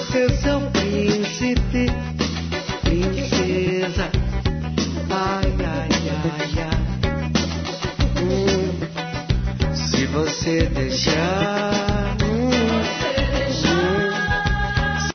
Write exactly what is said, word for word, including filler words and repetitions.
ser seu príncipe, princesa. Ai, ai, ai, ai. Hum, se você deixar.